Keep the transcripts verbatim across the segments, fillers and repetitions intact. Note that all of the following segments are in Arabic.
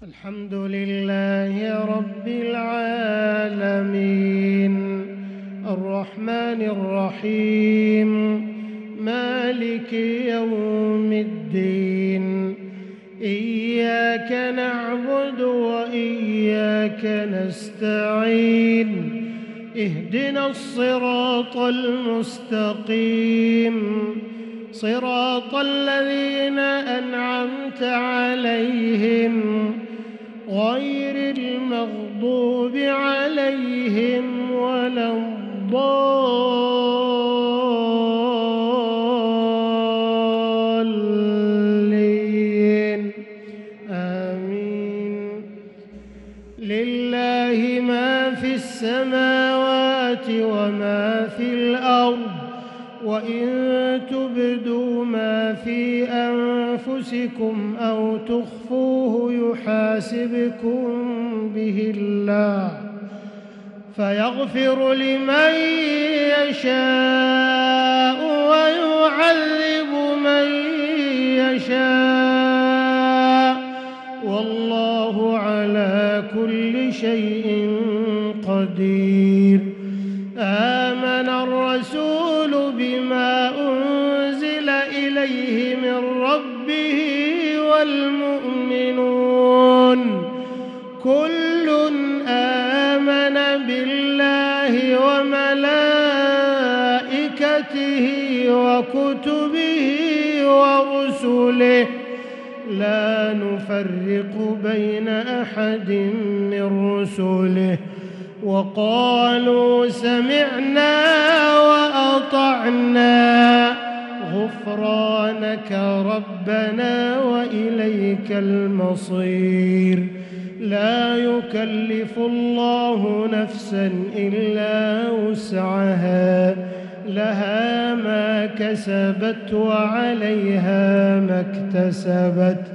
الحمد لله رب العالمين الرحمن الرحيم مالك يوم الدين إياك نعبد وإياك نستعين اهدنا الصراط المستقيم صراط الذين أنعمت عليهم غير المغضوب عليهم ولا الضالين آمين. لله ما في السماوات وما في الأرض وإن تبدوا ما في أنفسكم أو تخفوه يحاسبكم به الله فيغفر لمن يشاء ويعذب من يشاء والله على كل شيء قدير. آمن الرسول بما أنزل إليه من ربه والمؤمنون كل آمن بالله وملائكته وكتبه ورسله لا نفرق بين أحد من رسله وقالوا سمعنا وأطعنا غفرانك ربنا وإليك المصير. لا يكلف الله نفسا إلا وسعها لها ما كسبت وعليها ما اكتسبت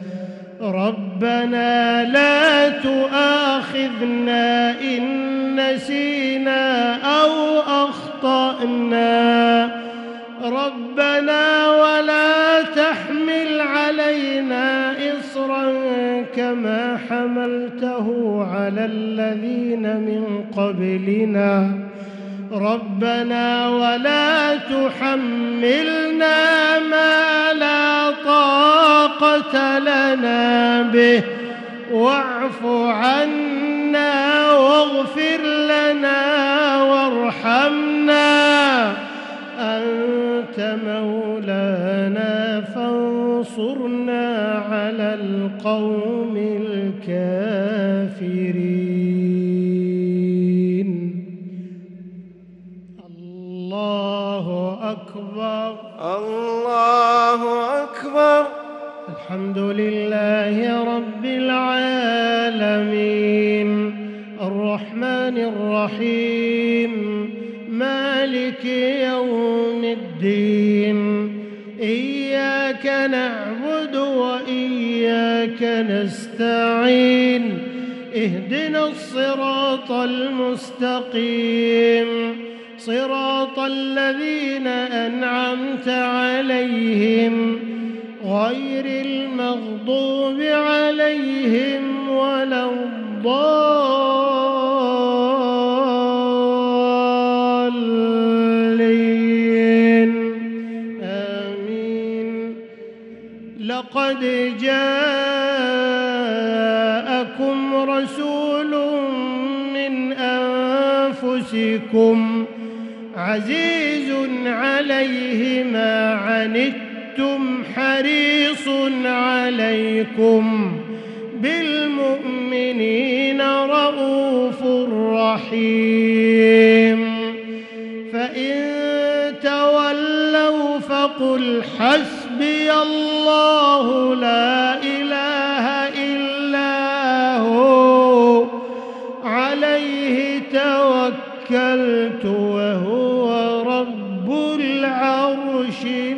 ربنا لا تؤاخذنا إن نسينا أو أخطأنا ربنا ولا تحمل علينا إصرا كما حملته على الذين من قبلنا ربنا ولا تحملنا ما لا طاقة لنا به واعف عنا واغفر لنا وارحمنا أنت مولانا فانصرنا على القوم الكافرين. الله أكبر الله أكبر. الحمد لله رب العالمين الرحمن الرحيم مالك يوم الدين إياك نعبد وإياك نستعين اهدنا الصراط المستقيم صراط الذين أنعمت عليهم غير المغضوب عليهم ولا الضالين آمين. لقد جاءكم رسول من أنفسكم عزيز عليه ما عنتم حريص عليكم بالمؤمنين رءوف رحيم. فإن تولوا فقل حسبي الله لا إله إلا هو عليه توكلت وهو رب العرش